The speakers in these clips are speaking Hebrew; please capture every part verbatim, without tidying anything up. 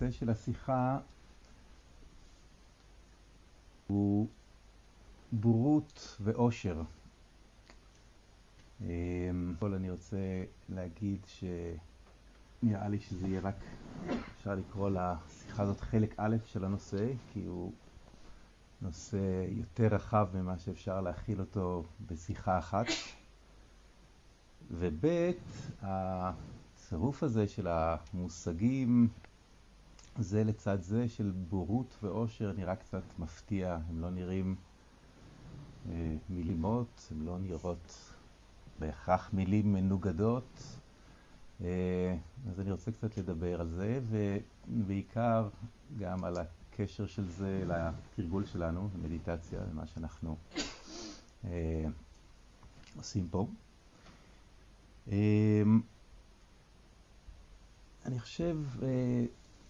הנושא של השיחה הוא בורות ואושר. כל אני רוצה להגיד שנראה לי שזה יהיה רק, אפשר לקרוא לשיחה הזאת חלק א' של הנושא, כי הוא נושא יותר רחב ממה שאפשר להכיל אותו בשיחה אחת. וב' הצירוף הזה של המושגים זה לצד זה של בורות ואושר נראה קצת מפתיע. הם לא נראים אה, מילימות, הם לא נראות בהכרח מילים מנוגדות. אה, אז אני רוצה קצת לדבר על זה, ובעיקר גם על הקשר של זה לתרגול שלנו, למדיטציה, למה שאנחנו אה, עושים פה. אה, אני חושב, אה,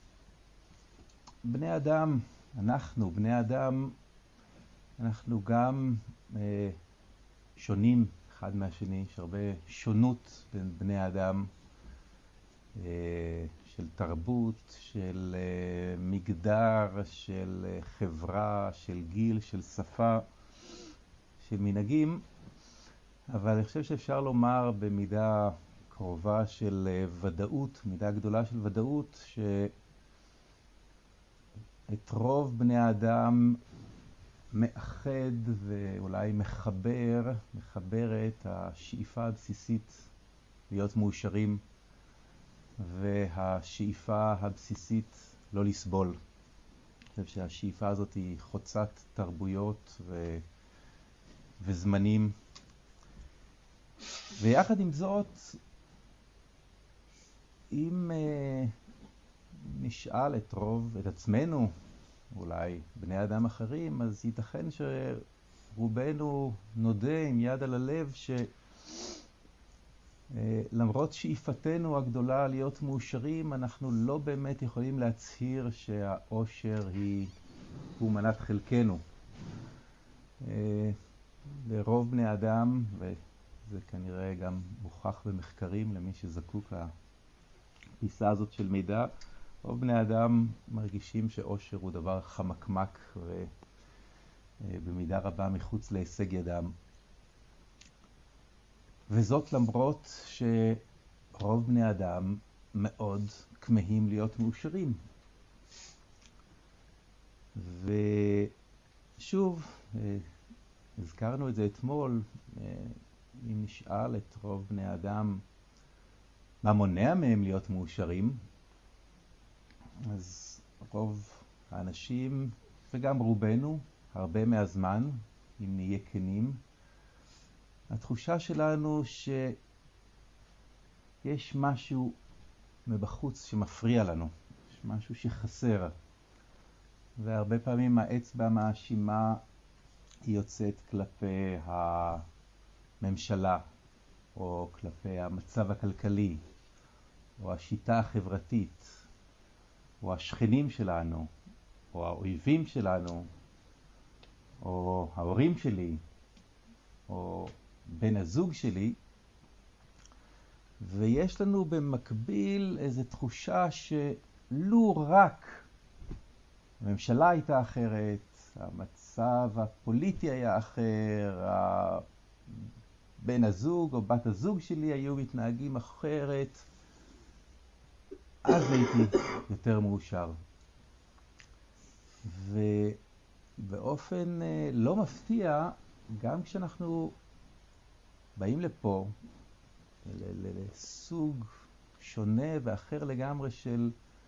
בני אדם, אנחנו, בני אדם, אנחנו גם אה, שונים אחד מהשני. יש הרבה שונות בין בני אדם, אה, של תרבות, של אה, מגדר, של אה, חברה, של גיל, של שפה, של מנהגים. אבל אני חושב שאפשר לומר במידה קרובה של אה, ודאות, מידה גדולה של ודאות, ש... את רוב בני האדם מאחד ואולי מחבר, מחבר את השאיפה הבסיסית להיות מאושרים והשאיפה הבסיסית לא לסבול. אני חושב שהשאיפה הזאת היא חוצת תרבויות ו... וזמנים. ויחד עם זאת, אם uh, נשאל את רוב, את עצמנו, אולי בני אדם אחרים, אז ייתכן שרובנו נודה עם יד על הלב שלמרות שאיפתנו הגדולה להיות מאושרים, אנחנו לא באמת יכולים להצהיר שהאושר היא, הוא מנת חלקנו. לרוב בני אדם, וזה כנראה גם מוכח במחקרים למי שזקוק לפיסה הזאת של מידע, רוב בני אדם מרגישים שאושר הוא דבר חמקמק ובמידה רבה מחוץ להישג ידם. וזאת למרות שרוב בני אדם מאוד כמהים להיות מאושרים. ושוב, הזכרנו את זה אתמול, אם נשאל את רוב בני האדם מה מונע מהם להיות מאושרים, אז רוב האנשים, וגם רובנו, הרבה מהזמן, אם נהיה כנים, התחושה שלנו שיש משהו מבחוץ שמפריע לנו, יש משהו שחסר. והרבה פעמים האצבע המאשימה היא יוצאת כלפי הממשלה, או כלפי המצב הכלכלי, או השיטה החברתית, או השכנים שלנו, או האויבים שלנו, או ההורים שלי, או בן הזוג שלי. ויש לנו במקביל איזו תחושה שלו רק הממשלה הייתה אחרת, המצב הפוליטי היה אחר, בן הזוג או בת הזוג שלי היו מתנהגים אחרת, אז הייתי יותר מאושר. ובאופן לא מפתיע, גם כשאנחנו באים לפה, לסוג שונה ואחר לגמרי של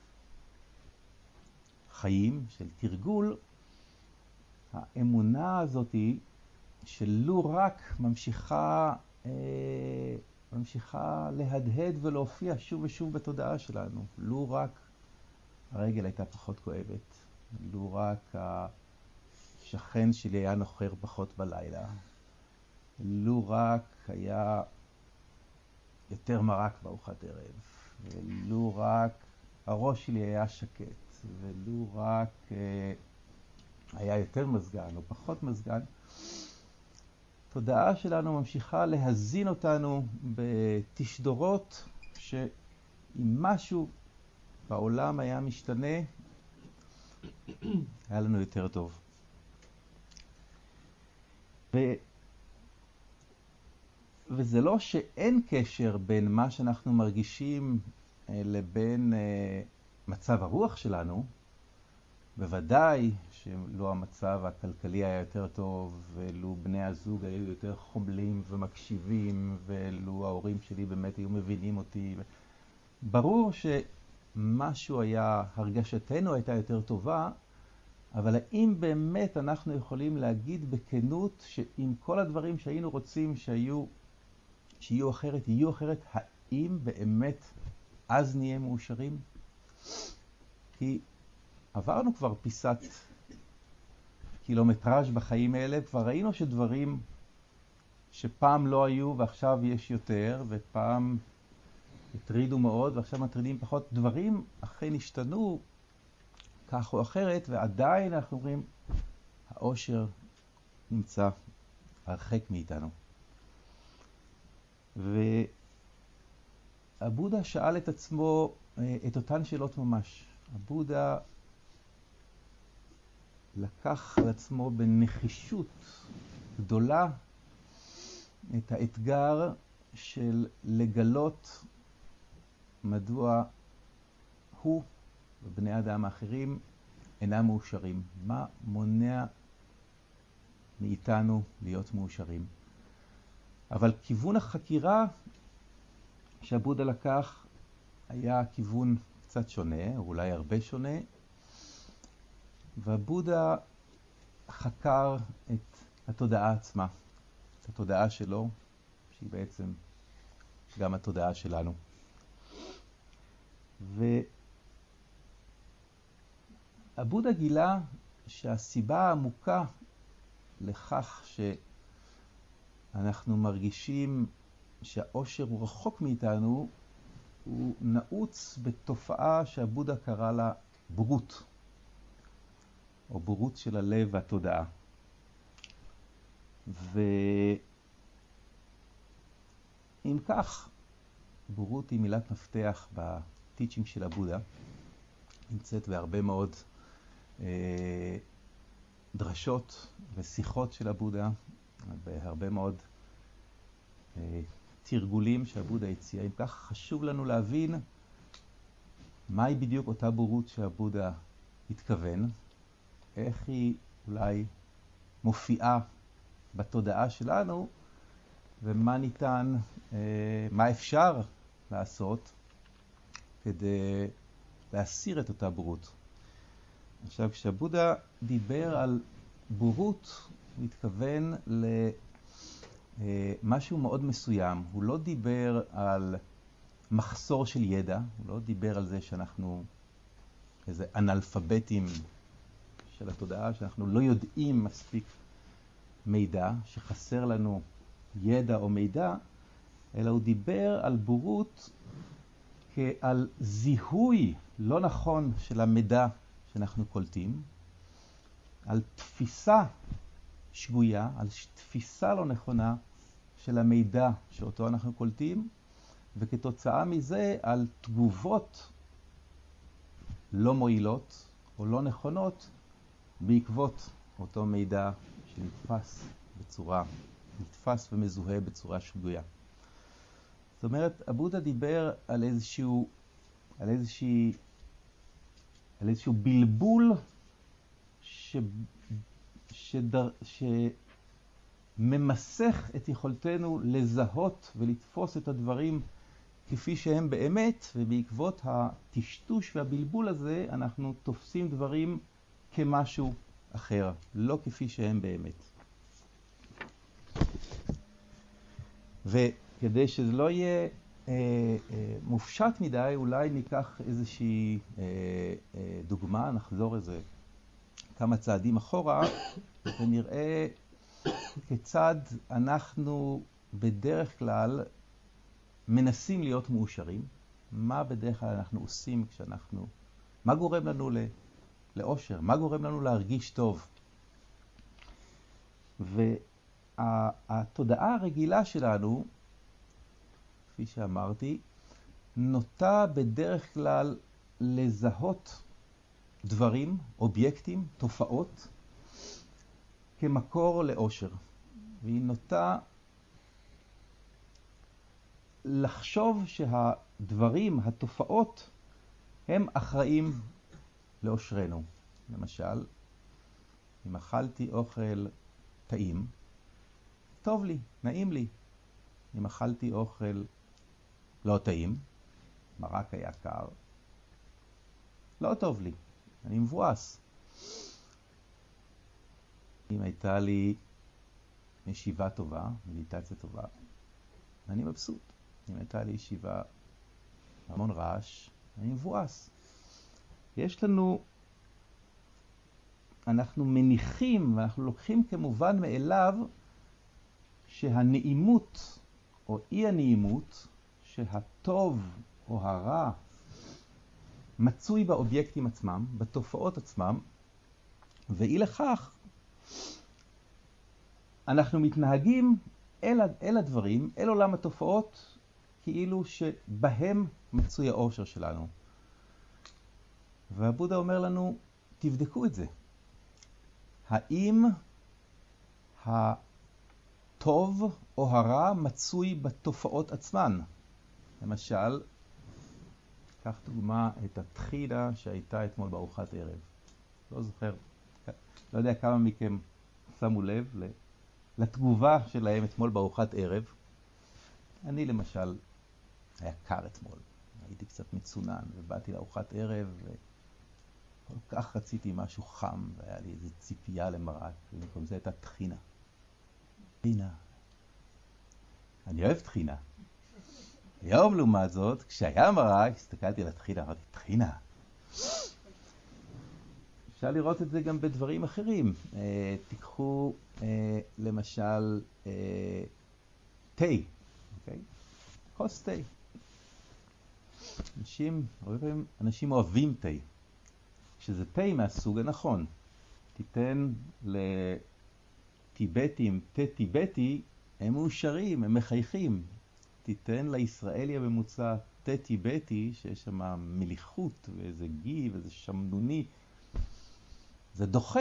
חיים, של תרגול, האמונה הזאת היא שלו רק ממשיכה אה, ממשיכה להדהד ולהופיע שוב ושוב בתודעה שלנו. לו רק הרגל הייתה פחות כואבת, לו רק השכן שלי היה נוחר פחות בלילה, לו רק היה יותר מרק בארוחת ערב, ולו רק הראש שלי היה שקט, ולו רק אה, היה יותר מזגן או פחות מזגן. התודעה שלנו ממשיכה להזין אותנו בתשדורות שאם משהו והעולם היה משתנה, היה לנו יותר טוב. ו... וזה לא שאין קשר בין מה שאנחנו מרגישים אה, לבין אה, מצב הרוח שלנו. בוודאי שלא המצב הכלכלי היה יותר טוב, ולו בני הזוג היו יותר חומלים ומקשיבים, ולו ההורים שלי באמת היו מבינים אותי. ברור שמשהו היה, הרגשתנו הייתה יותר טובה, אבל האם באמת אנחנו יכולים להגיד בכנות שעם כל הדברים שהיינו רוצים שהיו, שיהיו אחרת, יהיו אחרת, האם באמת אז נהיה מאושרים? כי עברנו כבר פיסת קילומטראז' בחיים האלה, כבר ראינו שדברים שפעם לא היו ועכשיו יש יותר, ופעם הטרידו מאוד ועכשיו מטרידים פחות, דברים אכן השתנו כך או אחרת, ועדיין אנחנו אומרים, האושר נמצא הרחק מאיתנו. והבודה שאל את עצמו את אותן שאלות ממש. הבודה לקח על עצמו בנחישות גדולה את האתגר של לגלות מדוע הוא ובני אדם האחרים אינם מאושרים. מה מונע מאיתנו להיות מאושרים? אבל כיוון החקירה שהבודה לקח היה כיוון קצת שונה, או אולי הרבה שונה, והבודה חקר את התודעה עצמה, את התודעה שלו, שהיא בעצם גם התודעה שלנו. והבודה גילה שהסיבה העמוקה לכך שאנחנו מרגישים שהאושר הוא רחוק מאיתנו, הוא נעוץ בתופעה שהבודה קרא לה בורות, או בורות של הלב והתודעה. ואם כך, בורות היא מילת מפתח בטיצ'ינג של הבודה, נמצאת בהרבה מאוד אה, דרשות ושיחות של הבודה, בהרבה מאוד אה, תרגולים שהבודה הציע. אם כך, חשוב לנו להבין מהי בדיוק אותה בורות שהבודה התכוון, איך היא אולי מופיעה בתודעה שלנו, ומה ניתן, אה, מה אפשר לעשות כדי להסיר את אותה בורות. עכשיו, כשהבודה דיבר על בורות, הוא התכוון למשהו מאוד מסוים. הוא לא דיבר על מחסור של ידע, הוא לא דיבר על זה שאנחנו איזה אנאלפביתים של התודעה, שאנחנו לא יודעים מספיק מידע, שחסר לנו ידע או מידע, אלא הוא דיבר על בורות כעל זיהוי לא נכון של המידע שאנחנו קולטים, על תפיסה שגויה, על תפיסה לא נכונה של המידע שאותו אנחנו קולטים, וכתוצאה מזה על תגובות לא מועילות או לא נכונות בעקבות אותו מידע שנתפס בצורה, נתפס ומזוהה בצורה שגויה. זאת אומרת, הבודה דיבר על איזשהו, על איזושהי, על איזשהו בלבול ש, שדר, שממסך את יכולתנו לזהות ולתפוס את הדברים כפי שהם באמת, ובעקבות הטשטוש והבלבול הזה אנחנו תופסים דברים כמשהו אחר, לא כפי שהם באמת. וכדי שזה לא יהיה אה, אה, מופשט מדי, אולי ניקח איזושהי אה, אה, דוגמה, נחזור איזה כמה צעדים אחורה, ונראה כיצד אנחנו בדרך כלל מנסים להיות מאושרים. מה בדרך כלל אנחנו עושים כשאנחנו, מה גורם לנו ל... לאושר? מה גורם לנו להרגיש טוב? והתודעה הרגילה שלנו, כפי שאמרתי, נוטה בדרך כלל לזהות דברים, אובייקטים, תופעות, כמקור לאושר. והיא נוטה לחשוב שהדברים, התופעות, הם אחראים לאושרנו. למשל, אם אכלתי אוכל טעים, טוב לי, נעים לי. אם אכלתי אוכל לא טעים, מרק היה קר, לא טוב לי, אני מבואס. אם הייתה לי ישיבה טובה, מדיטציה טובה, אני מבסוט. אם הייתה לי ישיבה המון רעש, אני מבואס. יש לנו, אנחנו מניחים ואנחנו לוקחים כמובן מאליו שהנעימות או אי הנעימות, שהטוב או הרע מצוי באובייקטים עצמם, בתופעות עצמם, ואי לכך אנחנו מתנהגים אל, אל הדברים, אל עולם התופעות, כאילו שבהם מצוי האושר שלנו. והבודה אומר לנו, תבדקו את זה. האם הטוב או הרע מצוי בתופעות עצמן? למשל, קח דוגמה את התחינה שהייתה אתמול בארוחת ערב. לא זוכר, לא יודע כמה מכם שמו לב לתגובה שלהם אתמול בארוחת ערב. אני למשל, היה קר אתמול, הייתי קצת מצונן ובאתי לארוחת ערב וכל כך רציתי משהו חם והיה לי איזו ציפייה למרק, ובמקום זה הייתה תחינה. תחינה. אני אוהב תחינה. היום לעומת זאת, כשהיה מרק, הסתכלתי על התחינה, אמרתי, תחינה. אפשר לראות את זה גם בדברים אחרים. אה, תיקחו אה, למשל אה, תה, אוקיי? כוס תה. אנשים, הרבה פעמים אנשים אוהבים תה. כשזה תה מהסוג הנכון. תיתן לטיבטים תה טיבטי, הם מאושרים, הם מחייכים. תיתן לישראלי הממוצע תה טיבטי, שיש שם מליחות ואיזה גי ואיזה שמנוני, זה דוחה.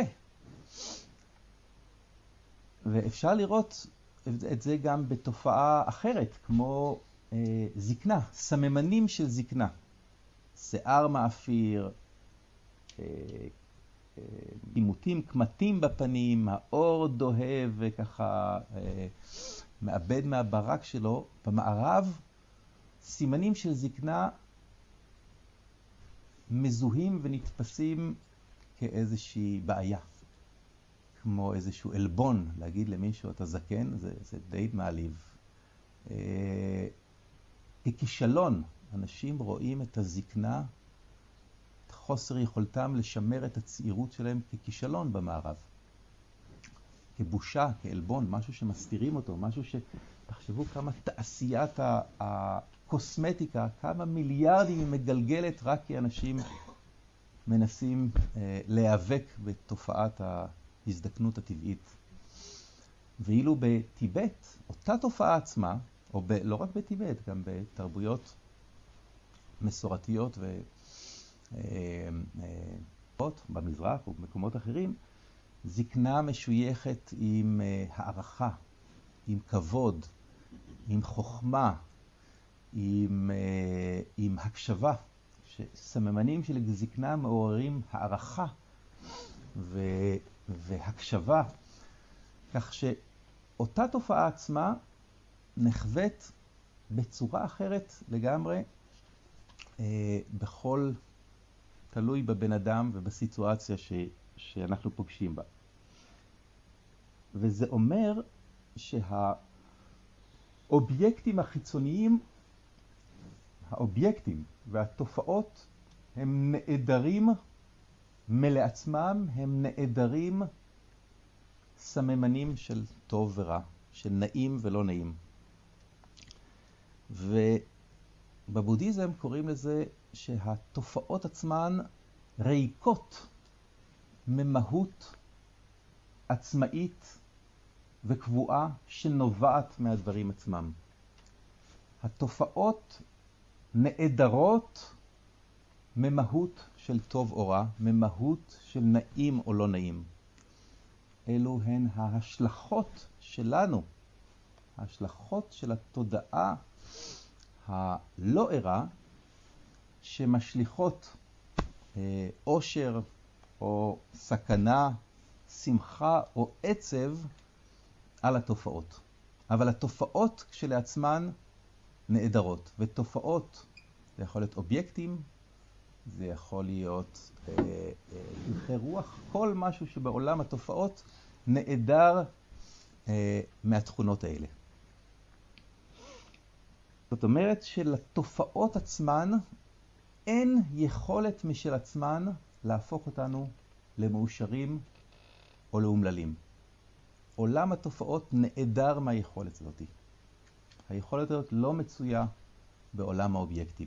ואפשר לראות את זה גם בתופעה אחרת, כמו אה, זקנה, סממנים של זקנה. שיער מאפיר, אה, אה, עימותים, קמטים בפנים, האור דוהב וככה אה, מאבד מהברק שלו. במערב, סימנים של זקנה מזוהים ונתפסים כאיזושהי בעיה. כמו איזשהו אלבון, להגיד למישהו אתה זקן, זה, זה די מעליב. אה, ככישלון, אנשים רואים את הזקנה, את חוסר יכולתם לשמר את הצעירות שלהם ככישלון במערב. כבושה, כאלבון, משהו שמסתירים אותו, משהו שתחשבו כמה תעשיית הקוסמטיקה, כמה מיליארדים היא מגלגלת רק כי אנשים מנסים אה, להיאבק בתופעת ההזדקנות הטבעית. ואילו בטיבט, אותה תופעה עצמה, או ב, לא רק בטיבט, גם בתרבויות מסורתיות ו... אה, אה, במזרח ובמקומות אחרים, זקנה משויכת עם אה, הערכה, עם כבוד, עם חוכמה, עם, אה, עם הקשבה. שסממנים של זקנה מעוררים הערכה ו... והקשבה, כך שאותה תופעה עצמה נחווית בצורה אחרת לגמרי, אה, בכל, תלוי בבן אדם ובסיטואציה ש... שאנחנו פוגשים בה. וזה אומר שהאובייקטים החיצוניים, האובייקטים והתופעות הם נעדרים מלעצמם, הם נעדרים סממנים של טוב ורע, של נעים ולא נעים. ובבודהיזם קוראים לזה שהתופעות עצמן ריקות ממהות עצמאית וקבועה שנובעת מהדברים עצמם. התופעות נעדרות ממהות של טוב או רע, ממהות של נעים או לא נעים. אלו הן ההשלכות שלנו, ההשלכות של התודעה הלא ערה, שמשליכות אה, אושר או סכנה, שמחה או עצב על התופעות. אבל התופעות כשלעצמן נעדרות, ותופעות זה יכול להיות אובייקטים, זה יכול להיות אה, אה, הלכי רוח, כל משהו שבעולם התופעות נעדר אה, מהתכונות האלה. זאת אומרת שלתופעות עצמן אין יכולת משל עצמן להפוך אותנו למאושרים או לאומללים. עולם התופעות נעדר מהיכולת הזאת. היכולת הזאת לא מצויה בעולם האובייקטים.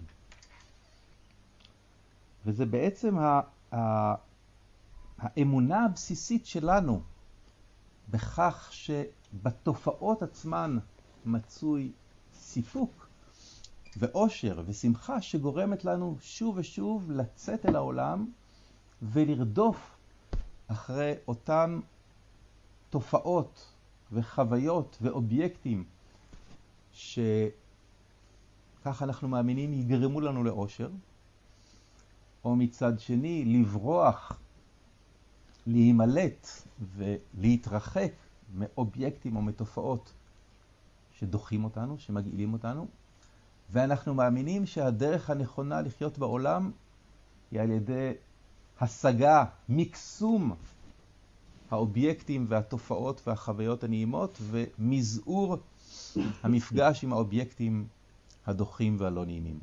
וזה בעצם ה- ה- האמונה הבסיסית שלנו בכך שבתופעות עצמן מצוי סיפוק ואושר ושמחה שגורמת לנו שוב ושוב לצאת אל העולם ולרדוף אחרי אותן תופעות וחוויות ואובייקטים שכך אנחנו מאמינים יגרמו לנו לאושר, או מצד שני לברוח, להימלט ולהתרחק מאובייקטים או מתופעות שדוחים אותנו, שמגעילים אותנו, ואנחנו מאמינים שהדרך הנכונה לחיות בעולם היא על ידי השגה, מקסום האובייקטים והתופעות והחוויות הנעימות, ומזעור המפגש עם האובייקטים הדוחים והלא נעימים.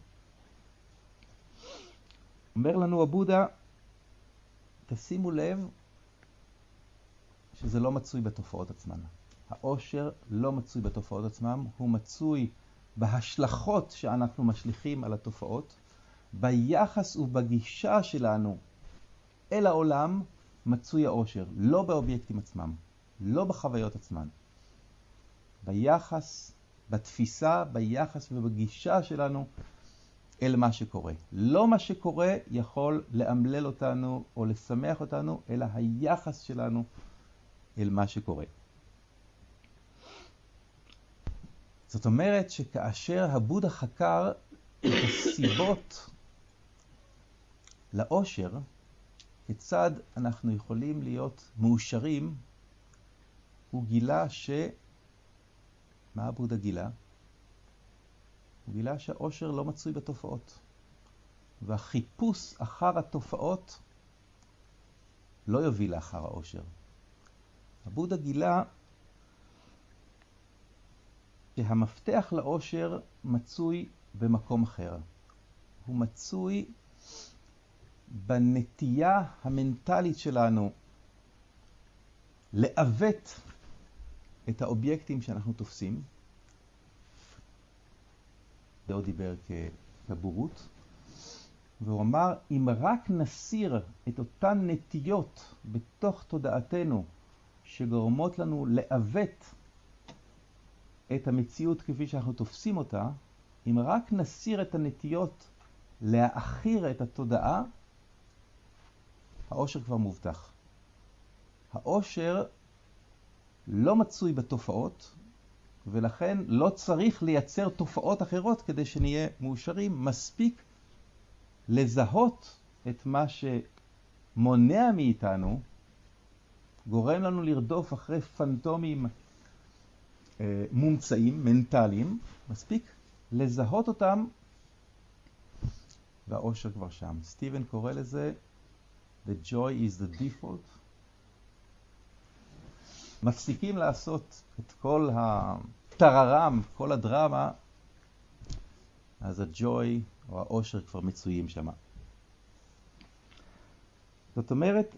אומר לנו הבודה, תשימו לב שזה לא מצוי בתופעות עצמן. האושר לא מצוי בתופעות עצמם, הוא מצוי בהשלכות שאנחנו משליכים על התופעות, ביחס ובגישה שלנו אל העולם מצוי האושר, לא באובייקטים עצמם, לא בחוויות עצמן. ביחס, בתפיסה, ביחס ובגישה שלנו אל מה שקורה. לא מה שקורה יכול לאמלל אותנו או לשמח אותנו, אלא היחס שלנו אל מה שקורה. זאת אומרת שכאשר הבודה חקר את הסיבות לאושר, כיצד אנחנו יכולים להיות מאושרים, הוא גילה ש... מה הבודה גילה? הוא גילה שהאושר לא מצוי בתופעות. והחיפוש אחר התופעות לא יוביל לאחר האושר. הבודה גילה שהמפתח לאושר מצוי במקום אחר. הוא מצוי בנטייה המנטלית שלנו לעוות את האובייקטים שאנחנו תופסים. דאו דיבר כבורות, והוא אמר, אם רק נסיר את אותן נטיות בתוך תודעתנו שגורמות לנו לעוות את המציאות כפי שאנחנו תופסים אותה, אם רק נסיר את הנטיות להאחיר את התודעה, האושר כבר מובטח. האושר לא מצוי בתופעות, ולכן לא צריך לייצר תופעות אחרות כדי שנהיה מאושרים. מספיק לזהות את מה שמונע מאיתנו, גורם לנו לרדוף אחרי פנטומים אה, מומצאים, מנטליים. מספיק לזהות אותם, והאושר כבר שם. סטיבן קורא לזה The joy is the default. מפסיקים לעשות את כל הטררם, כל הדרמה, אז הג'וי או האושר כבר מצויים שם. זאת אומרת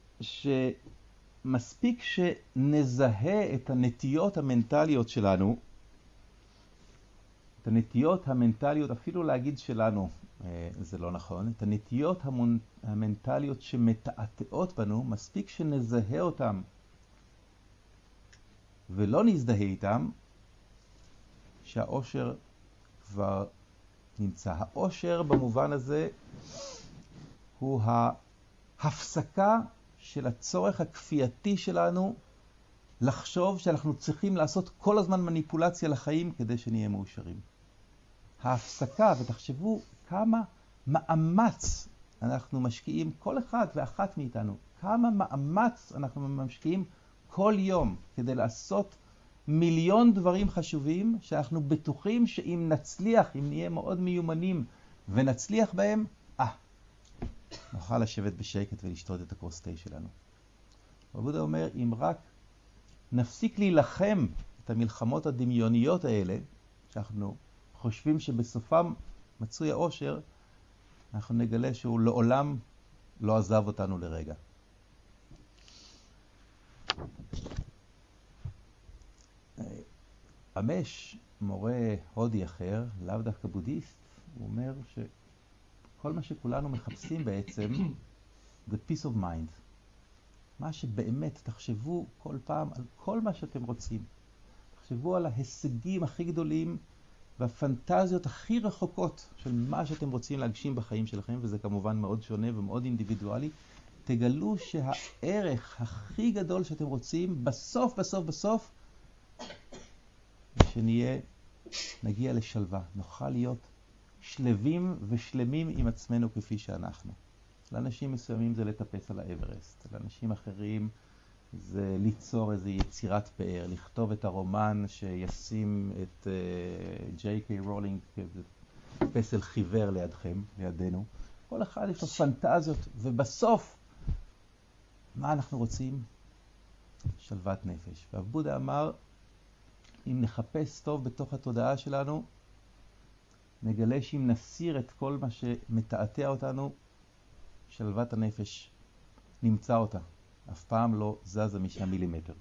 שמספיק שנזהה את הנטיות המנטליות שלנו, את הנטיות המנטליות, אפילו להגיד שלנו, זה לא נכון, את הנטיות המנטליות שמתעתעות בנו, מספיק שנזהה אותם ולא נזדהה איתם, שהאושר כבר נמצא. האושר במובן הזה הוא ההפסקה של הצורך הכפייתי שלנו לחשוב שאנחנו צריכים לעשות כל הזמן מניפולציה לחיים כדי שנהיה מאושרים. ההפסקה, ותחשבו כמה מאמץ אנחנו משקיעים, כל אחד ואחת מאיתנו, כמה מאמץ אנחנו משקיעים כל יום כדי לעשות מיליון דברים חשובים שאנחנו בטוחים שאם נצליח, אם נהיה מאוד מיומנים ונצליח בהם, אה, נוכל לשבת בשקט ולשתות את הכוס תה שלנו. הבודה אומר, אם רק נפסיק להילחם את המלחמות הדמיוניות האלה, שאנחנו חושבים שבסופם מצוי האושר, אנחנו נגלה שהוא לעולם לא עזב אותנו לרגע. אמש, מורה הודי אחר, לאו דווקא בודהיסט, הוא אומר שכל מה שכולנו מחפשים בעצם, the peace of mind. מה שבאמת, תחשבו כל פעם על כל מה שאתם רוצים. תחשבו על ההישגים הכי גדולים והפנטזיות הכי רחוקות של מה שאתם רוצים להגשים בחיים שלכם, וזה כמובן מאוד שונה ומאוד אינדיבידואלי. תגלו שהערך הכי גדול שאתם רוצים, בסוף, בסוף, בסוף, שנהיה, נגיע לשלווה. נוכל להיות שלבים ושלמים עם עצמנו כפי שאנחנו. לאנשים מסוימים זה לטפס על האברסט, לאנשים אחרים זה ליצור איזו יצירת פאר, לכתוב את הרומן שישים את ג'יי קיי רולינג כפסל חיוור לידכם, לידינו. כל אחד יש לו פנטזיות, ובסוף, מה אנחנו רוצים? שלוות נפש. והבודה אמר, אם נחפש טוב בתוך התודעה שלנו, נגלה שאם נסיר את כל מה שמתעתע אותנו, שלוות הנפש נמצא אותה. אף פעם לא זזה משם מילימטר.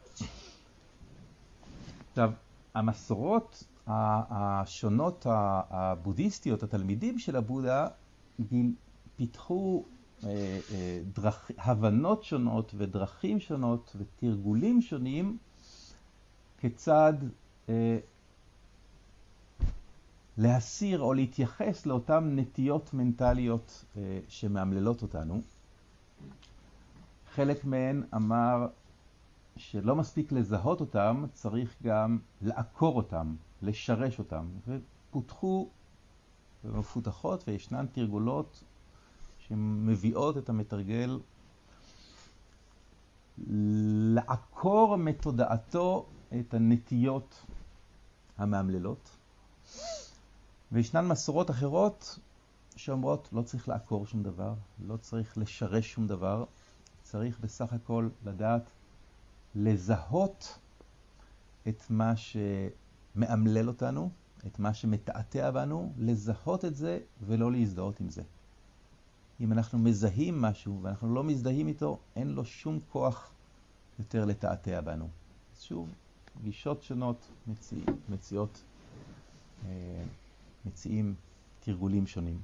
עכשיו, המסורות השונות הבודהיסטיות, התלמידים של הבודה, פיתחו דרכ... הבנות שונות ודרכים שונות ותרגולים שונים כיצד אה, להסיר או להתייחס לאותן נטיות מנטליות אה, שמאמללות אותנו. חלק מהן אמר שלא מספיק לזהות אותם, צריך גם לעקור אותם, לשרש אותם. ופותחו ומפותחות וישנן תרגולות שמביאות את המתרגל לעקור מתודעתו את הנטיות המאמללות. וישנן מסורות אחרות שאומרות לא צריך לעקור שום דבר, לא צריך לשרש שום דבר, צריך בסך הכל לדעת לזהות את מה שמאמלל אותנו, את מה שמתעתע בנו, לזהות את זה ולא להזדהות עם זה. אם אנחנו מזהים משהו ואנחנו לא מזדהים איתו, אין לו שום כוח יותר לתעתע בנו. שוב, גישות שונות מציע, מציעות, מציעים תרגולים שונים.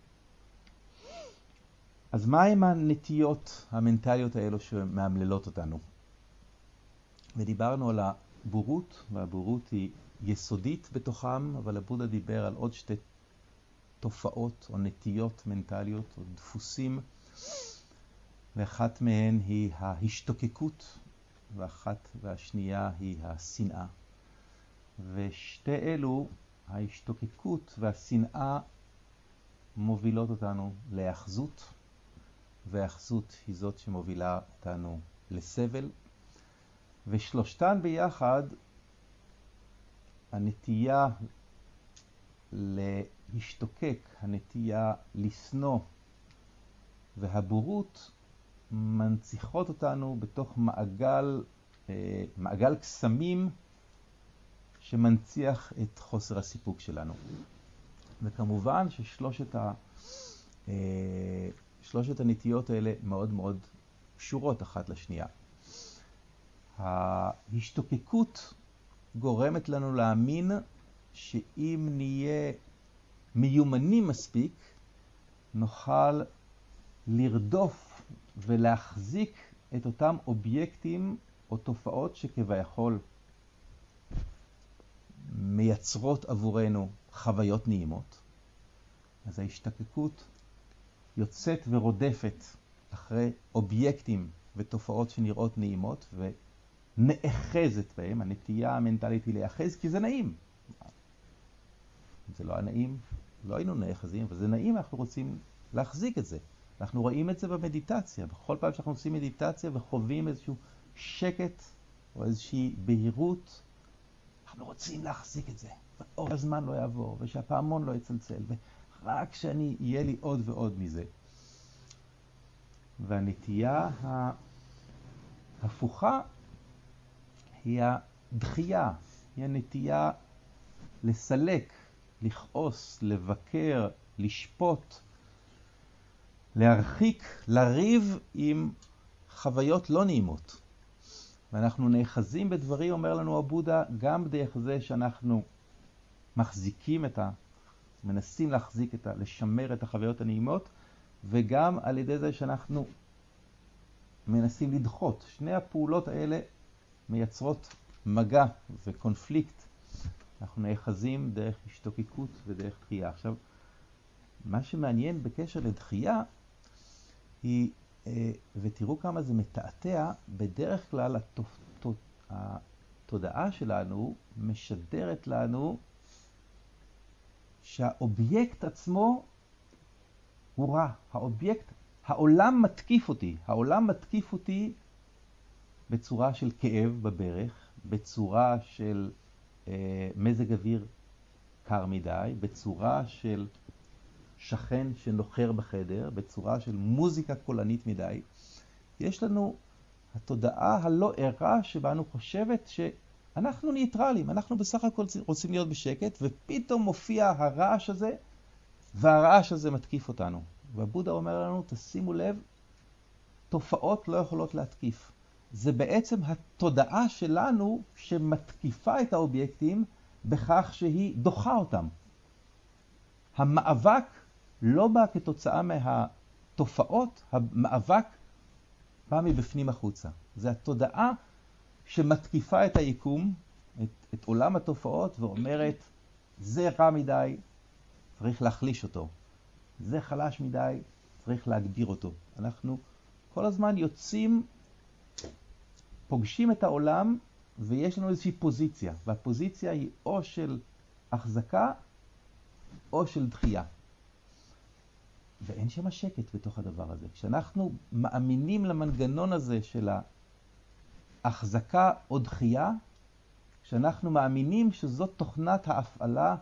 אז מה עם הנטיות המנטליות האלו שמאמללות אותנו? ודיברנו על הבורות, והבורות היא יסודית בתוכם, אבל הבודה דיבר על עוד שתי תופעות או נטיות מנטליות או דפוסים, ואחת מהן היא ההשתוקקות, ואחת והשנייה היא השנאה. ושתי אלו, ההשתוקקות והשנאה, מובילות אותנו לאחזות, והאחזות היא זאת שמובילה אותנו לסבל. ושלושתן ביחד, הנטייה להשתוקק, הנטייה לשנוא, והבורות מנציחות אותנו בתוך מעגל, מעגל קסמים שמנציח את חוסר הסיפוק שלנו. וכמובן ששלושת ה, שלושת הנטיות האלה מאוד מאוד קשורות אחת לשנייה. ההשתוקקות גורמת לנו להאמין שאם נהיה מיומנים מספיק, נוכל לרדוף ולהחזיק את אותם אובייקטים או תופעות שכביכול מייצרות עבורנו חוויות נעימות. אז ההשתוקקות יוצאת ורודפת אחרי אובייקטים ותופעות שנראות נעימות ונאחזת בהם. הנטייה המנטלית היא לאחז כי זה נעים. זה לא הנעים, לא היינו נאחזים, אבל זה נעים, אנחנו רוצים להחזיק את זה. אנחנו רואים את זה במדיטציה. בכל פעם שאנחנו עושים מדיטציה וחווים איזשהו שקט או איזושהי בהירות, אנחנו רוצים להחזיק את זה. ואור הזמן לא יעבור, ושהפעמון לא יצלצל, ורק שאני, יהיה לי עוד ועוד מזה. והנטייה ההפוכה היא הדחייה, היא הנטייה לסלק, לכעוס, לבקר, לשפוט, להרחיק, לריב עם חוויות לא נעימות. ואנחנו נאחזים בדברים, אומר לנו הבודה, גם בדרך זה שאנחנו מחזיקים את ה... מנסים להחזיק את ה... לשמר את החוויות הנעימות, וגם על ידי זה שאנחנו מנסים לדחות. שני הפעולות האלה מייצרות מגע וקונפליקט. אנחנו נאחזים דרך השתוקקות ודרך דחייה. עכשיו, מה שמעניין בקשר לדחייה היא, ותראו כמה זה מתעתע, בדרך כלל התודעה שלנו משדרת לנו שהאובייקט עצמו הוא רע. האובייקט, העולם מתקיף אותי. העולם מתקיף אותי בצורה של כאב בברך, בצורה של אה, מזג אוויר קר מדי, בצורה של שכן שנוחר בחדר, בצורה של מוזיקה קולנית מדי. יש לנו התודעה הלא ערה שבנו חושבת שאנחנו ניטרלים, אנחנו בסך הכל רוצים להיות בשקט, ופתאום מופיע הרעש הזה, והרעש הזה מתקיף אותנו. והבודה אומר לנו, תשימו לב, תופעות לא יכולות להתקיף. זה בעצם התודעה שלנו שמתקיפה את האובייקטים בכך שהיא דוחה אותם. המאבק לא בא כתוצאה מהתופעות, המאבק בא מבפנים החוצה. זה התודעה שמתקיפה את היקום, את, את עולם התופעות, ואומרת, זה רע מדי, צריך להחליש אותו. זה חלש מדי, צריך להגביר אותו. אנחנו כל הזמן יוצאים, פוגשים את העולם, ויש לנו איזושהי פוזיציה. והפוזיציה היא או של החזקה, או של דחייה. ואין שם שקט בתוך הדבר הזה. כשאנחנו מאמינים למנגנון הזה של ההחזקה או דחייה, כשאנחנו מאמינים שזאת תוכנת ההפעלה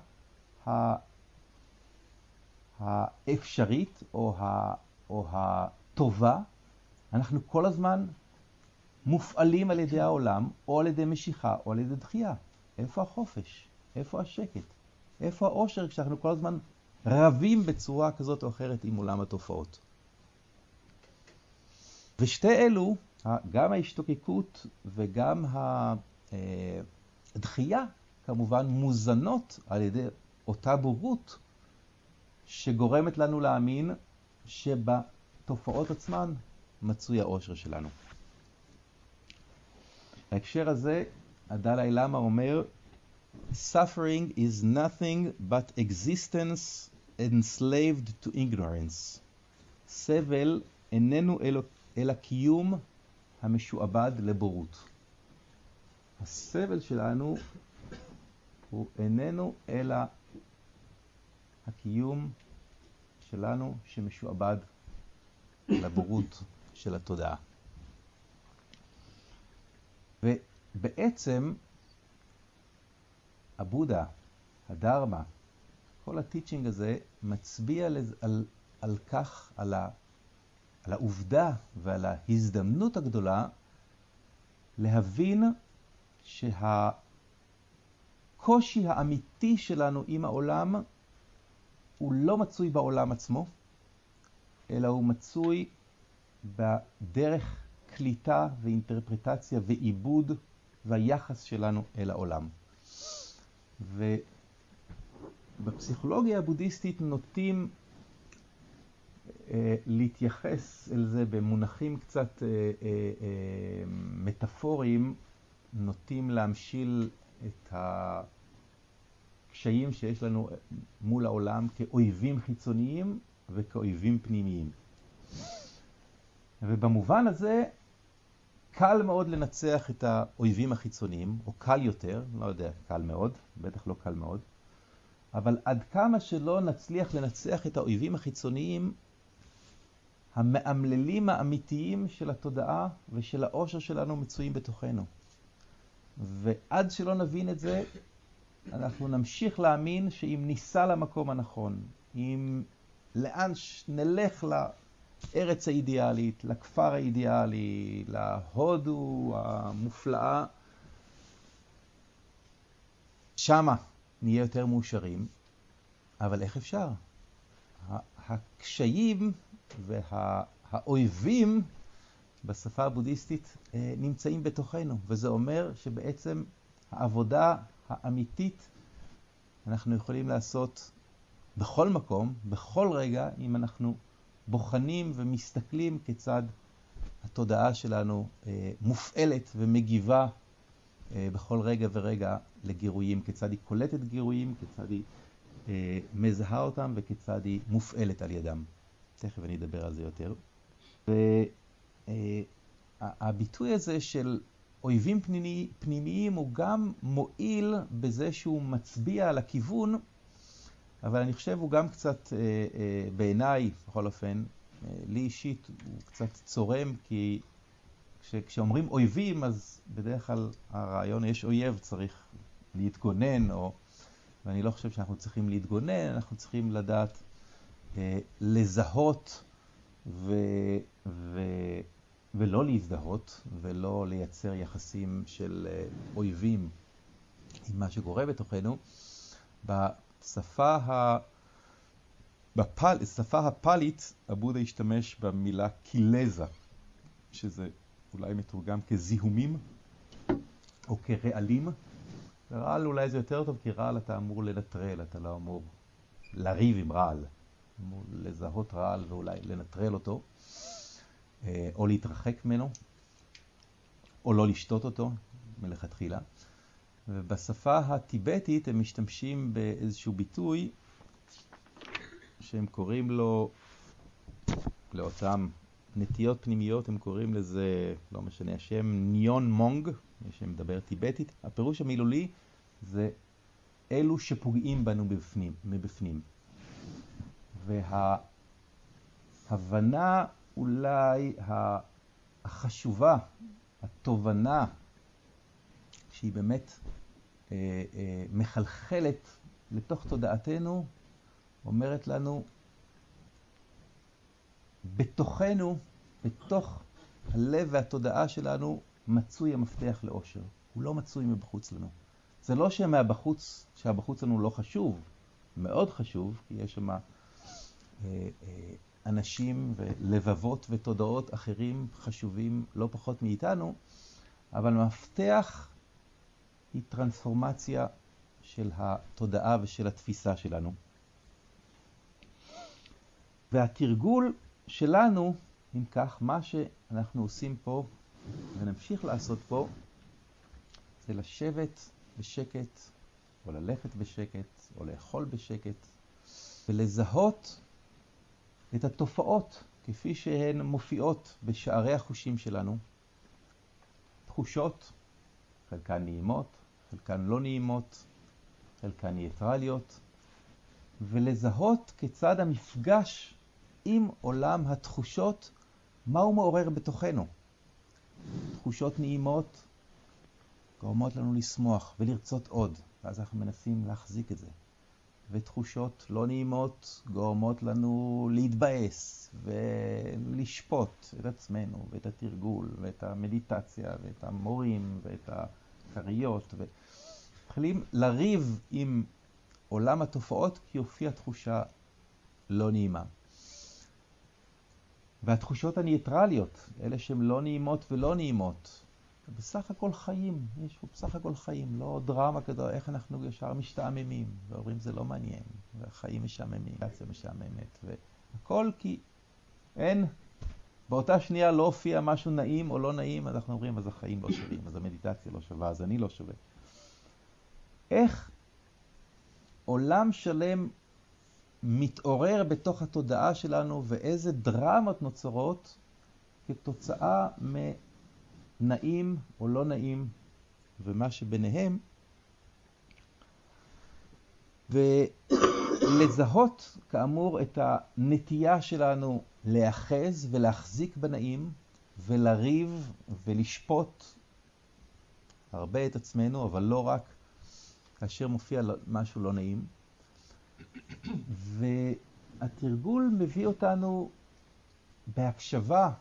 האפשרית או, ה, או הטובה, אנחנו כל הזמן מופעלים על ידי העולם, או על ידי משיכה, או על ידי דחייה. איפה החופש? איפה השקט? איפה האושר כשאנחנו כל הזמן רבים בצורה כזאת או אחרת עם עולם התופעות? ושתי אלו, גם ההשתוקקות וגם הדחייה, כמובן מוזנות על ידי אותה בורות שגורמת לנו להאמין שבתופעות עצמן מצוי האושר שלנו. בהקשר הזה, הדלאי למה אומר, Suffering is nothing but existence enslaved to ignorance. סבל איננו אלא, אלא קיום המשועבד לבורות. הסבל שלנו הוא איננו אלא הקיום שלנו שמשועבד לבורות של התודעה. ובעצם הבודה, הדרמה, כל הטיצ'ינג הזה מצביע על, על, על כך, על, ה, על העובדה ועל ההזדמנות הגדולה להבין שהקושי האמיתי שלנו עם העולם הוא לא מצוי בעולם עצמו, אלא הוא מצוי בדרך קליטה ואינטרפרטציה ועיבוד והיחס שלנו אל העולם. ובפסיכולוגיה הבודהיסטית נוטים אה, להתייחס אל זה במונחים קצת אה, אה, אה, מטאפוריים, נוטים להמשיל את הקשיים שיש לנו מול העולם כאויבים חיצוניים, וכאויבים פנימיים. ובמובן הזה קל מאוד לנצח את האויבים החיצוניים, או קל יותר, לא יודע, קל מאוד, בטח לא קל מאוד, אבל עד כמה שלא נצליח לנצח את האויבים החיצוניים, המאמללים האמיתיים של התודעה ושל האושר שלנו מצויים בתוכנו. ועד שלא נבין את זה, אנחנו נמשיך להאמין שאם ניסע למקום הנכון, אם לאן נלך לארץ האידיאלית, לכפר האידיאלי, להודו המופלאה, שמה נהיה יותר מאושרים. אבל איך אפשר? הקשיים והאויבים בשפה הבודהיסטית נמצאים בתוכנו, וזה אומר שבעצם העבודה האמיתית אנחנו יכולים לעשות בכל מקום, בכל רגע, אם אנחנו בוחנים ומסתכלים כיצד התודעה שלנו מופעלת ומגיבה בכל רגע ורגע לגירויים, כיצד היא קולטת גירויים, כיצד היא מזהה אותם וכיצד היא מופעלת על ידם. תכף אני אדבר על זה יותר. והביטוי הזה של אויבים פנימיים הוא גם מועיל בזה שהוא מצביע על הכיוון, אבל אני חושב הוא גם קצת, בעיניי, בכל אופן, לי אישית הוא קצת צורם, כי כשאומרים אויבים, אז בדרך כלל הרעיון, יש אויב, צריך להתגונן, או, ואני לא חושב שאנחנו צריכים להתגונן, אנחנו צריכים לדעת לזהות ו, ו, ולא להזדהות, ולא לייצר יחסים של אויבים עם מה שקורה בתוכנו. בשפה ה... בפל... בשפה הפלית, הבודה השתמש במילה קילזה, שזה אולי מתורגם כזיהומים או כרעלים. רעל אולי זה יותר טוב, כי רעל אתה אמור לנטרל, אתה לא אמור לריב עם רעל. אמור לזהות רעל ואולי לנטרל אותו, או להתרחק ממנו, או לא לשתות אותו מלכתחילה. ובשפה הטיבטית הם משתמשים באיזשהו ביטוי שהם קוראים לו, לאותם נטיות פנימיות, הם קוראים לזה, לא משנה השם, ניון מונג, שמדבר טיבטית. הפירוש המילולי זה אלו שפוגעים בנו מבפנים. מבפנים. וההבנה אולי החשובה, התובנה, שהיא באמת אה, אה, מחלחלת לתוך תודעתנו, אומרת לנו, בתוכנו, בתוך הלב והתודעה שלנו, מצוי המפתח לאושר. הוא לא מצוי מבחוץ לנו. זה לא שמהבחוץ, שהבחוץ לנו לא חשוב, מאוד חשוב, כי יש שם אה, אה, אנשים ולבבות ותודעות אחרים חשובים לא פחות מאיתנו, אבל המפתח היא טרנספורמציה של התודעה ושל התפיסה שלנו. והתרגול שלנו, אם כך, מה שאנחנו עושים פה ונמשיך לעשות פה, זה לשבת בשקט, או ללכת בשקט, או לאכול בשקט, ולזהות את התופעות כפי שהן מופיעות בשערי החושים שלנו. תחושות, חלקן נעימות, חלקן לא נעימות, חלקן ניטרליות, ולזהות כיצד המפגש עם עולם התחושות, מה הוא מעורר בתוכנו. תחושות נעימות גורמות לנו לשמוח ולרצות עוד, ואז אנחנו מנסים להחזיק את זה. ותחושות לא נעימות גורמות לנו להתבאס ולשפוט את עצמנו ואת התרגול ואת המדיטציה ואת המורים ואת הקריות, ומתחילים לריב עם עולם התופעות כי הופיעה תחושה לא נעימה. והתחושות הניטרליות, אלה שהן לא נעימות ולא נעימות, בסך הכל חיים, יש פה בסך הכל חיים, לא דרמה כזו, איך אנחנו ישר משתעממים, ואומרים זה לא מעניין, והחיים משעממים, זה משעממת, והכל כי אין, באותה שנייה לא הופיע משהו נעים או לא נעים, אז אנחנו אומרים, אז החיים לא שווים, אז המדיטציה לא שווה, אז אני לא שווה. איך עולם שלם מתעורר בתוך התודעה שלנו ואיזה דרמות נוצרות כתוצאה מנעים או לא נעים ומה שביניהם, ולזהות כאמור את הנטייה שלנו להאחז ולהחזיק בנעים ולריב ולשפוט הרבה את עצמנו, אבל לא רק כאשר מופיע משהו לא נעים. והתרגול מביא אותנו בהקשבה,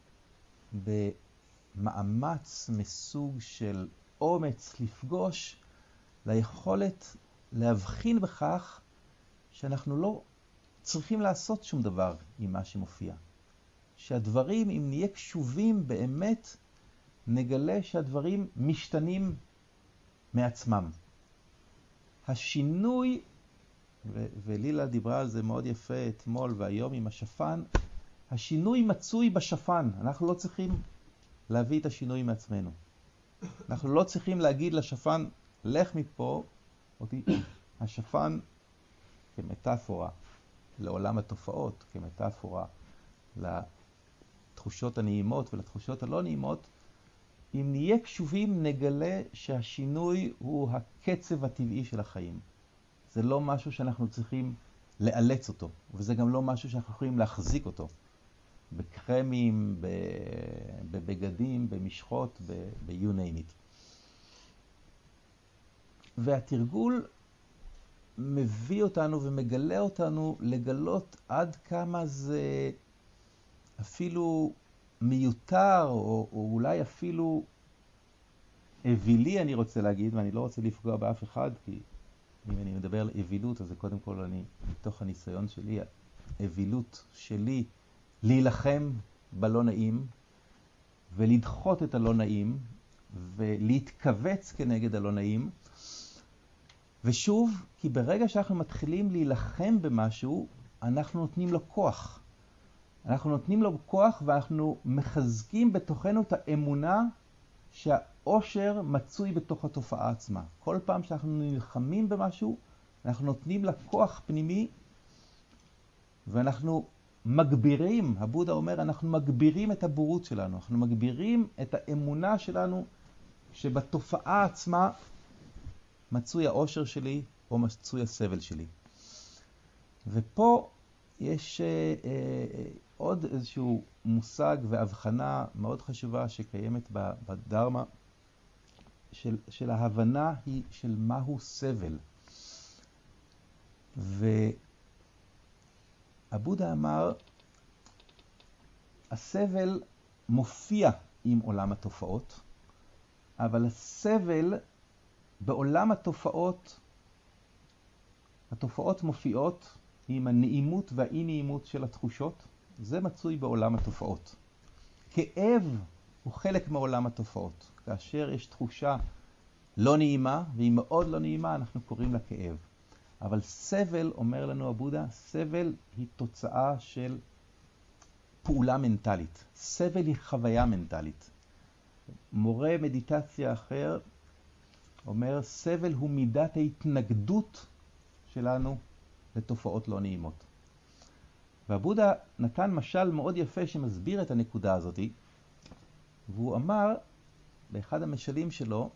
במאמץ מסוג של אומץ לפגוש, ליכולת להבחין בכך שאנחנו לא צריכים לעשות שום דבר עם מה שמופיע. שהדברים, אם נהיה קשובים באמת, נגלה שהדברים משתנים מעצמם. השינוי, ו- ולילה דיברה על זה מאוד יפה אתמול והיום עם השפן, השינוי מצוי בשפן. אנחנו לא צריכים להביא את השינוי מעצמנו. אנחנו לא צריכים להגיד לשפן, לך מפה, אותי. השפן כמטאפורה לעולם התופעות, כמטאפורה לתחושות הנעימות ולתחושות הלא נעימות, אם נהיה קשובים נגלה שהשינוי הוא הקצב הטבעי של החיים. זה לא משהו שאנחנו צריכים לאלץ אותו, וזה גם לא משהו שאנחנו יכולים להחזיק אותו. בקרמים, בבגדים, במשחות, ב-you name it. והתרגול מביא אותנו ומגלה אותנו לגלות עד כמה זה אפילו מיותר, או, או אולי אפילו אווילי, אני רוצה להגיד, ואני לא רוצה לפגוע באף אחד, כי אם אני מדבר על אווילות, אז זה קודם כל אני, מתוך הניסיון שלי, האווילות שלי, להילחם בלא נעים, ולדחות את הלא נעים, ולהתכווץ כנגד הלא נעים. ושוב, כי ברגע שאנחנו מתחילים להילחם במשהו, אנחנו נותנים לו כוח. אנחנו נותנים לו כוח ואנחנו מחזקים בתוכנו את האמונה שהאושר מצוי בתוך התופעה עצמה. כל פעם שאנחנו נלחמים במשהו, אנחנו נותנים לה כוח פנימי, ואנחנו מגבירים, הבודה אומר, אנחנו מגבירים את הבורות שלנו, אנחנו מגבירים את האמונה שלנו שבתופעה עצמה מצוי האושר שלי או מצוי הסבל שלי. ופה יש אה, אה, עוד איזשהו מושג והבחנה מאוד חשובה שקיימת בדרמה, של, של ההבנה היא של מהו סבל. והבודה אמר, הסבל מופיע עם עולם התופעות, אבל הסבל בעולם התופעות, התופעות מופיעות עם הנעימות והאי נעימות של התחושות, זה מצוי בעולם התופעות. כאב הוא חלק מעולם התופעות. כאשר יש תחושה לא נעימה, והיא מאוד לא נעימה, אנחנו קוראים לה כאב. אבל סבל, אומר לנו הבודה, סבל היא תוצאה של פעולה מנטלית. סבל היא חוויה מנטלית. מורה מדיטציה אחר אומר, סבל הוא מידת ההתנגדות שלנו לתופעות לא נעימות. והבודה נתן משל מאוד יפה שמסביר את הנקודה הזאת, והוא אמר, באחד המשלים שלו,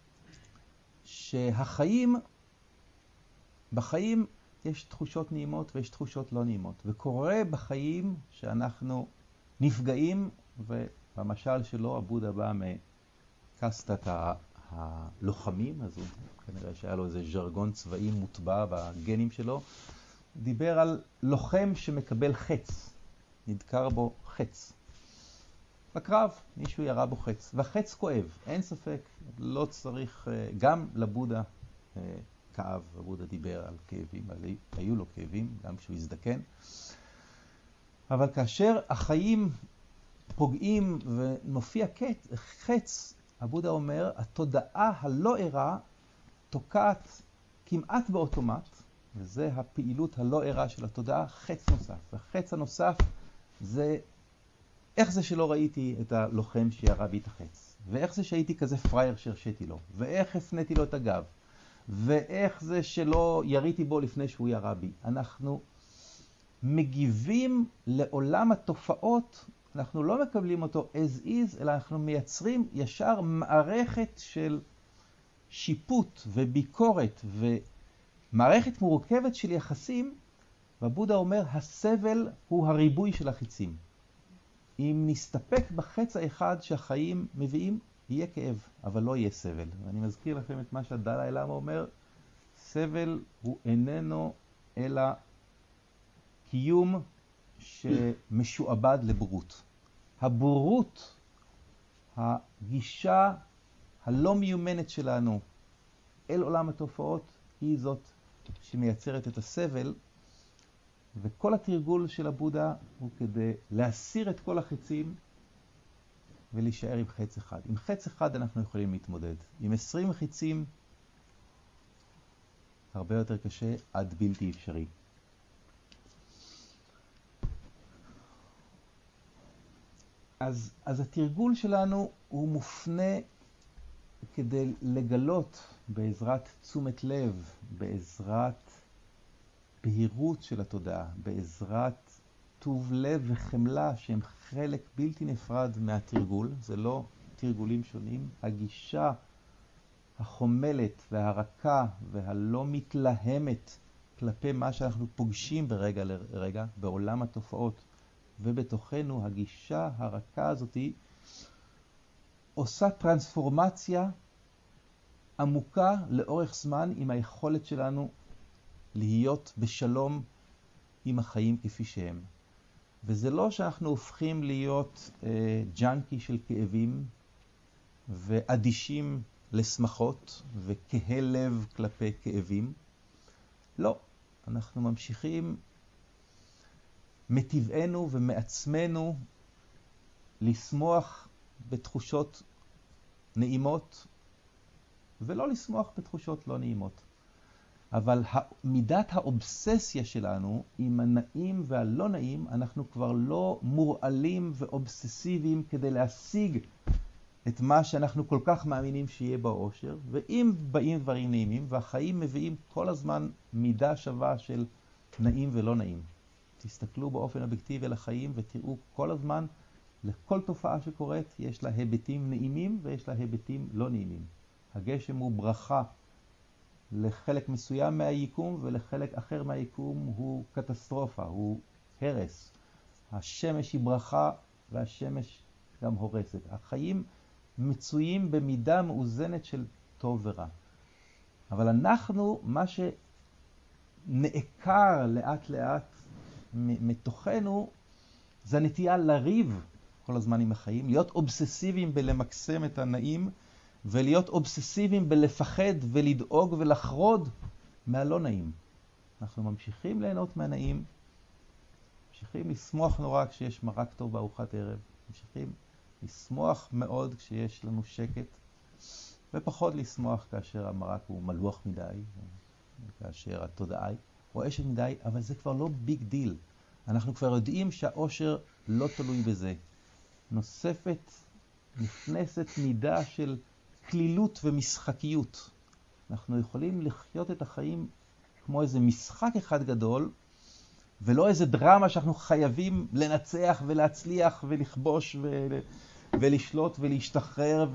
שהחיים, בחיים יש תחושות נעימות ויש תחושות לא נעימות. וקורה בחיים שאנחנו נפגעים, ובמשל שלו הבודה בא מקסטת הלוחמים, אז הוא כנראה שהיה לו איזה ז'רגון צבאי מוטבע בגנים שלו, דיבר על לוחם שמקבל חץ, נדקר בו חץ. בקרב מישהו ירה בו חץ, והחץ כואב, אין ספק, לא צריך, גם לבודה כאב, הבודה דיבר על כאבים, היו לו כאבים, גם כשהוא הזדקן. אבל כאשר החיים פוגעים ומופיע חץ, הבודה אומר, התודעה הלא ערה תוקעת כמעט באוטומט, וזה הפעילות הלא ערה של התודעה, חץ נוסף. והחץ הנוסף זה, איך זה שלא ראיתי את הלוחם שירה בי את החץ? ואיך זה שהייתי כזה פרייר שהרשיתי לו? ואיך הפניתי לו את הגב? ואיך זה שלא יריתי בו לפני שהוא ירה בי. אנחנו מגיבים לעולם התופעות, אנחנו לא מקבלים אותו as is, אלא אנחנו מייצרים ישר מערכת של שיפוט וביקורת ומערכת מורכבת של יחסים, והבודה אומר, הסבל הוא הריבוי של החיצים. אם נסתפק בחץ האחד שהחיים מביאים, יהיה כאב, אבל לא יהיה סבל. ואני מזכיר לכם את מה שהדלאי לאמה אומר, סבל הוא איננו אלא קיום שמשועבד לבורות. הבורות, הגישה הלא מיומנת שלנו אל עולם התופעות, היא זאת שמייצרת את הסבל, וכל התרגול של הבודה הוא כדי להסיר את כל החצים ולהישאר עם חץ אחד. עם חץ אחד אנחנו יכולים להתמודד. עם עשרים חצים הרבה יותר קשה עד בלתי אפשרי. אז, אז התרגול שלנו הוא מופנה כדי לגלות בעזרת תשומת לב, בעזרת בהירות של התודעה, בעזרת טוב לב וחמלה שהם חלק בלתי נפרד מהתרגול, זה לא תרגולים שונים. הגישה החומלת והרכה והלא מתלהמת כלפי מה שאנחנו פוגשים ברגע לרגע בעולם התופעות ובתוכנו, הגישה הרכה הזאת עושה טרנספורמציה עמוקה לאורך זמן עם היכולת שלנו להיות בשלום עם החיים כפי שהם. וזה לא שאנחנו הופכים להיות אה, ג'אנקי של כאבים ואדישים לשמחות וכהה לב כלפי כאבים. לא, אנחנו ממשיכים מטבענו ומעצמנו לשמוח בתחושות נעימות ולא לשמוח בתחושות לא נעימות. אבל מידת האובססיה שלנו עם הנעים והלא נעים, אנחנו כבר לא מורעלים ואובססיביים כדי להשיג את מה שאנחנו כל כך מאמינים שיהיה באושר. ואם באים דברים נעימים, והחיים מביאים כל הזמן מידה שווה של נעים ולא נעים. תסתכלו באופן אובייקטיבי לחיים ותראו כל הזמן, לכל תופעה שקורית יש לה היבטים נעימים ויש לה היבטים לא נעימים. הגשם הוא ברכה לחלק מסוים מהיקום, ולחלק אחר מהיקום הוא קטסטרופה, הוא הרס. השמש היא ברכה והשמש גם הורסת. החיים מצויים במידה מאוזנת של טוב ורע. אבל אנחנו, מה שנעקר לאט לאט מתוכנו, זה הנטייה לריב כל הזמן עם החיים, להיות אובססיביים בלמקסם את הנעים, ולהיות אובססיביים בלפחד ולדאוג ולחרוד מהלא נעים. אנחנו ממשיכים ליהנות מהנעים, ממשיכים לשמוח נורא כשיש מרק טוב בארוחת ערב, ממשיכים לשמוח מאוד כשיש לנו שקט, ופחות לשמוח כאשר המרק הוא מלוח מדי, כאשר התודעה היא רועשת מדי, אבל זה כבר לא ביג דיל. אנחנו כבר יודעים שהאושר לא תלוי בזה. נוספת, נכנסת מידה של כלילות ומשחקיות. אנחנו יכולים לחיות את החיים כמו איזה משחק אחד גדול, ולא איזה דרמה שאנחנו חייבים לנצח ולהצליח ולכבוש ו... ולשלוט ולהשתחרר.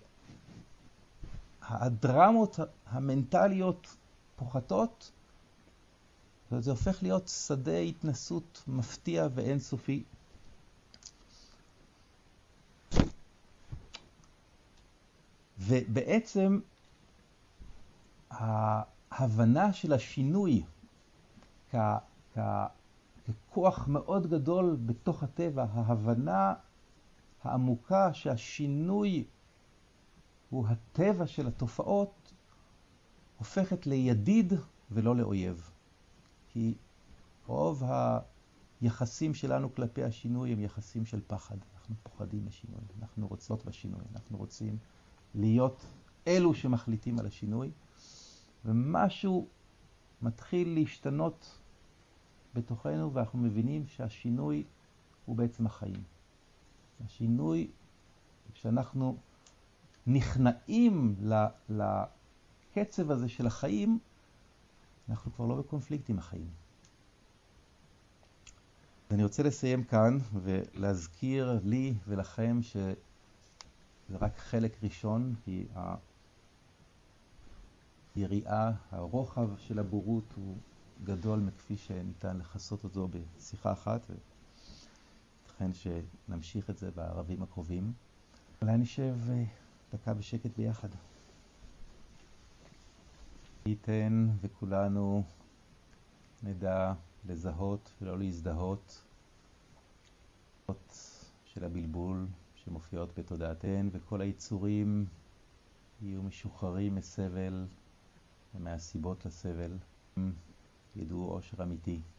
והדרמות המנטליות פוחתות, וזה הופך להיות שדה התנסות מפתיע ואינסופי. ובעצם ההבנה של השינוי כ, כ, ככוח מאוד גדול בתוך הטבע, ההבנה העמוקה שהשינוי הוא הטבע של התופעות, הופכת לידיד ולא לאויב. כי רוב היחסים שלנו כלפי השינוי הם יחסים של פחד. אנחנו פוחדים לשינוי, אנחנו רוצות בשינוי, אנחנו רוצים להיות אלו שמחליטים על השינוי, ומשהו מתחיל להשתנות בתוכנו, ואנחנו מבינים שהשינוי הוא בעצם החיים. השינוי, כשאנחנו נכנעים הקצב הזה של החיים, אנחנו כבר לא בקונפליקט עם החיים. אני רוצה לסיים כאן ולהזכיר לי ולכם שזה רק חלק ראשון, כי היריעה, הרוחב של הבורות הוא גדול מכפי שניתן לחסות אותו בשיחה אחת, ולכן שנמשיך את זה בערבים הקרובים. אולי נשב דקה בשקט ביחד. ייתן וכולנו נדע לזהות ולא להזדהות של הבלבול שמופיעות בתודעתן, וכל היצורים יהיו משוחררים מסבל ומהסיבות לסבל, ידעו אושר אמיתי.